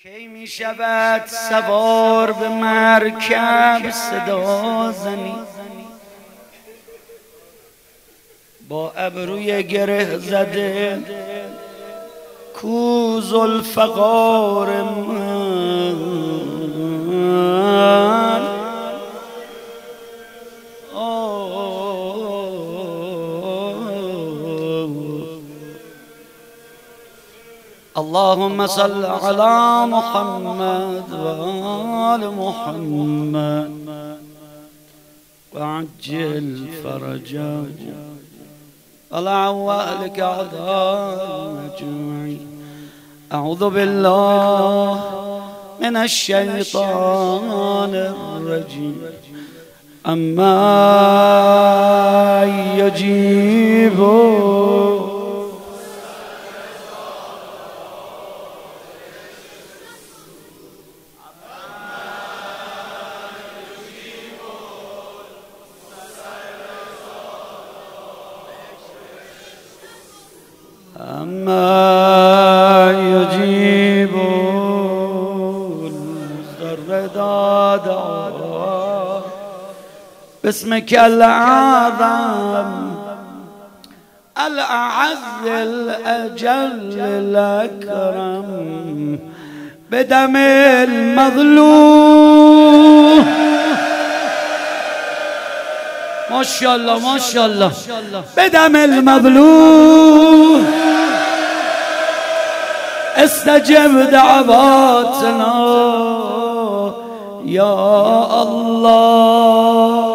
کی می شود سوار به مرکب صدا زنی، با ابروی گره زده کو ذوالفقار من. اللهم صل على محمد وآل محمد وعجل فرجه والعوالك أعداء مجموعين. أعوذ بالله من الشيطان الرجيم. أما يجيبون باسمك الأعظم الأعز الأجل الأكرم بدم المظلوم. ما شاء الله ما شاء الله. بدم المظلوم استجب دعواتنا يا الله.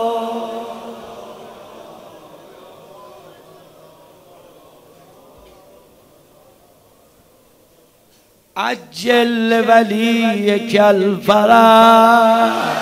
عجل وليك الفرج